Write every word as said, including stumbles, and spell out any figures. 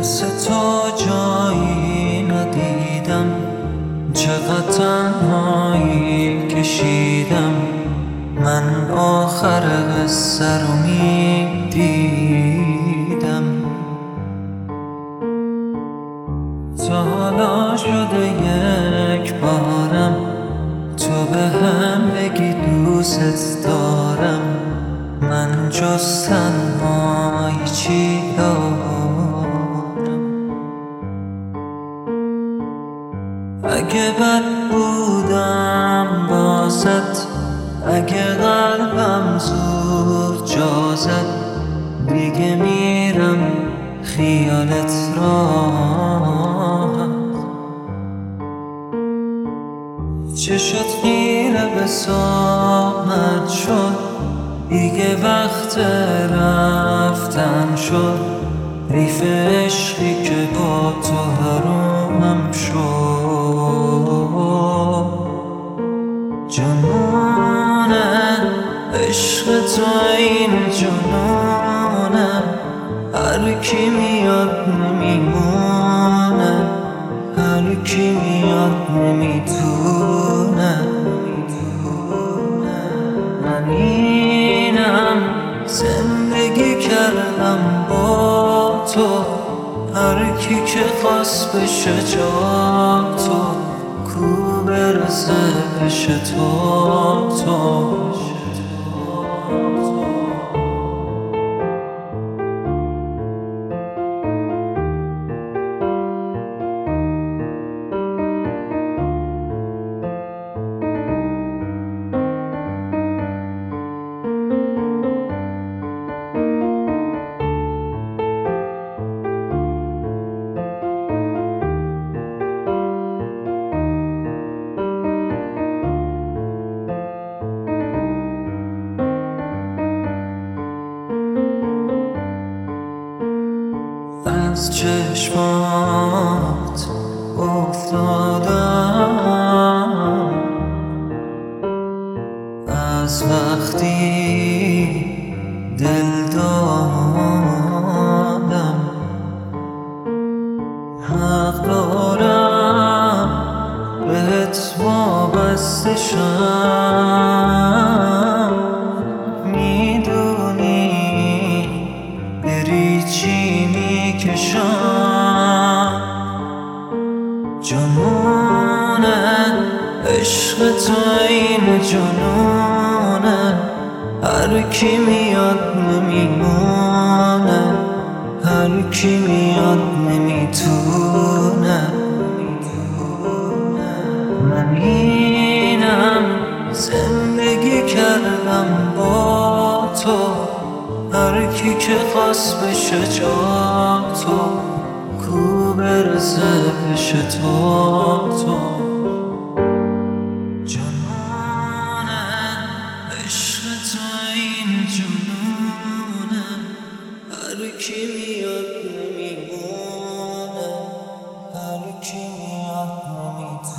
مثل تو جایی ندیدم، چقدر تنهایی کشیدم. من آخر قصه رو میدیدم. تا حالا شده یک بارم تو به هم بگی دوست دارم. من جز تنهایی چی دارم؟ اگه بد بودم بازت، اگه قلبم زود جا زد، دیگه میرم خیالت راحت. چشت خیره به سامت شد، دیگه وقت رفتن شد. ریف عشقی که با تو حرومم شد. جنونه عشق تو این جنونه، هر کی میاد نمیمونه، هر کی میاد نمیتونه. من اینم زندگی کردم با تو، هر کی که خواست بشه جا تو، کو برسه پیش تو تو. از چشمات افتادم، از وقتی دل دادم. حق دارم بهت وابسته شم، میدونی بری چی میکشم. جنونه عشق تو این جنونه، هر کی میاد نمیمونه، هر کی میاد نمیتونه. من اینم زندگی کردم با تو، هر کی که خواست بشه جا تو، کو برسه پیش تو تو. جنونه عشق تو این جنونه، هر کی میاد نمیمونه، هر کی میاد نمیتونه.